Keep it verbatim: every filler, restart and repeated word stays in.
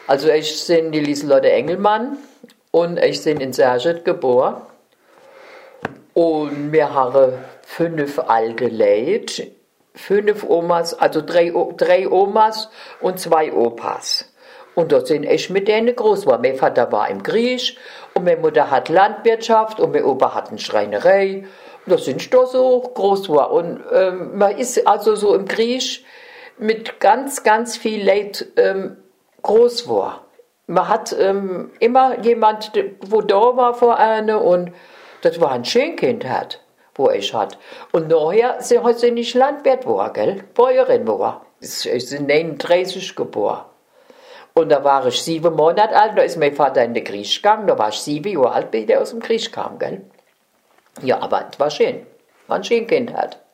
Also ich bin die Lieselotte Engelmann und ich bin in Serget geboren. Und wir haben fünf alte Leute, fünf Omas, also drei, drei Omas und zwei Opas. Und dort sind ich mit denen groß geworden. Mein Vater war im Krieg und meine Mutter hat Landwirtschaft und mein Opa hat eine Schreinerei. Und da sind ich da so groß geworden. Und ähm, man ist also so im Krieg mit ganz, ganz viel Leid ähm, groß war. Man hat ähm, immer jemand, wo da war vor einer und das war ein Schönkind hat, wo ich hat. Und nachher sind sie nicht Landwirt geworden, gell? Bäuerin war. Ich bin neununddreißig geboren. Und da war ich sieben Monate alt, da ist mein Vater in den Krieg gegangen, da war ich sieben Jahre alt, bis der aus dem Krieg kam, gell? Ja, aber es war schön. War ein Schönkind hat.